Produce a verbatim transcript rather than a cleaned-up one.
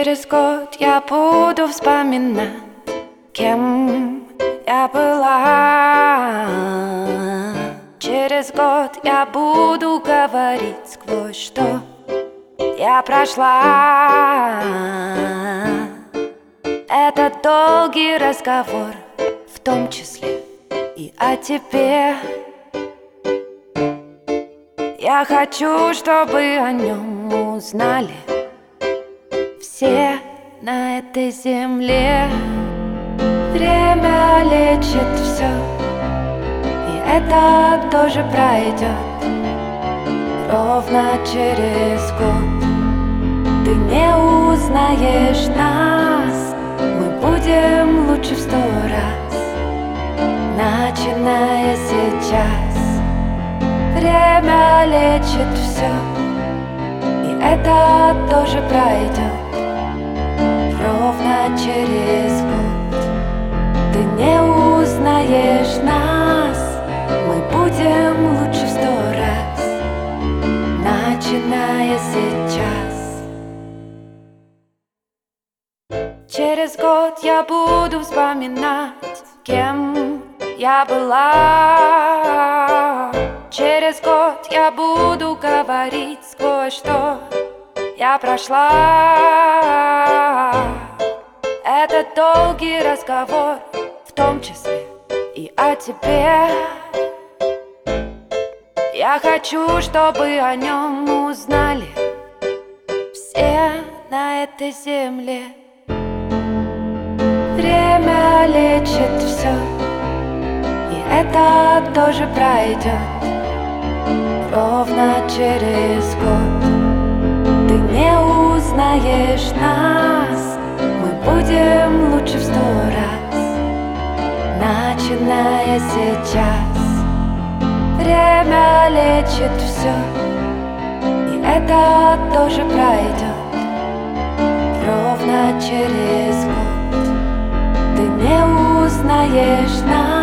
Через год я буду вспоминать, кем я была. Через год я буду говорить сквозь что я прошла. Это долгий разговор, в том числе и о тебе. Я хочу, чтобы о нем узнали все на этой земле. Время лечит все, и это тоже пройдет. Ровно через год ты не узнаешь нас. Мы будем лучше в сто раз, начиная сейчас. Время лечит все, и это тоже пройдет. Ровно через год ты не узнаешь нас. Мы будем лучше в сто раз, начиная сейчас. Через год я буду вспоминать, кем я была. Через год я буду говорить сквозь что я прошла. Это долгий разговор, в том числе и о тебе. Я хочу, чтобы о нем узнали все на этой земле. Время лечит все, и это тоже пройдет. Ровно через год ты не узнаешь нас. Мы будем лучше в сто раз, начиная сейчас. Время лечит все, и это тоже пройдет. Ровно через год ты не узнаешь нас.